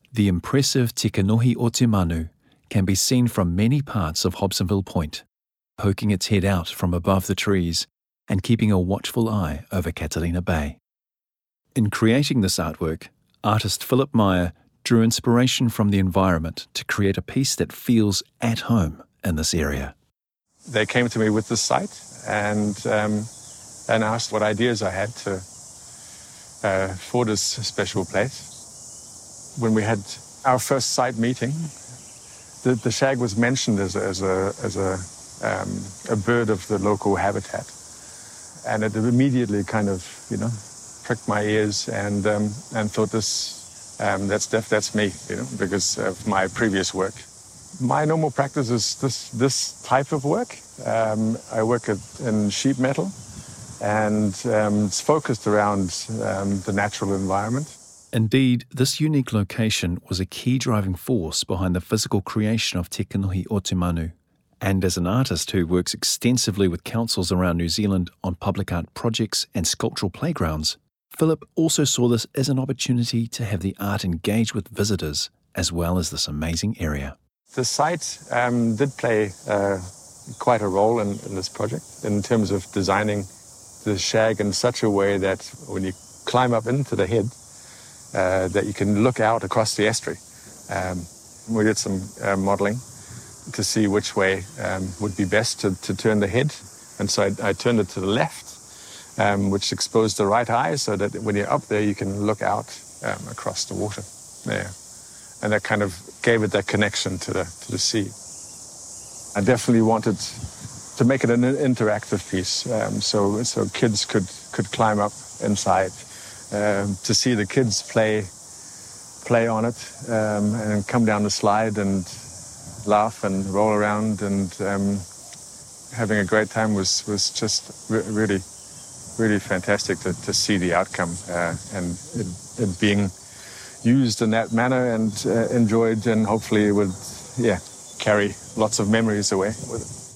The impressive Te Kanohi o Te Manu can be seen from many parts of Hobsonville Point, poking its head out from above the trees and keeping a watchful eye over Catalina Bay. In creating this artwork, artist Philip Meyer drew inspiration from the environment to create a piece that feels at home in this area. They came to me with this site and asked what ideas I had for this special place. When we had our first site meeting, the shag was mentioned as a bird of the local habitat, and it immediately kind of pricked my ears and thought that's me, because of my previous work. My normal practice is this type of work. I work in sheet metal, and it's focused around the natural environment. Indeed, this unique location was a key driving force behind the physical creation of Te Kanohi o Te Manu. And as an artist who works extensively with councils around New Zealand on public art projects and sculptural playgrounds, Philip also saw this as an opportunity to have the art engage with visitors as well as this amazing area. The site did play quite a role in this project in terms of designing the shag in such a way that when you climb up into the head, that you can look out across the estuary. We did some modelling to see which way would be best to turn the head. And so I turned it to the left, which exposed the right eye so that when you're up there, you can look out across the water there. And that kind of gave it that connection to the sea. I definitely wanted to make it an interactive piece, so kids could climb up inside to see the kids play on it and come down the slide and laugh and roll around, and having a great time was just really fantastic to see the outcome and it being used in that manner and enjoyed, and hopefully would carry lots of memories away with it.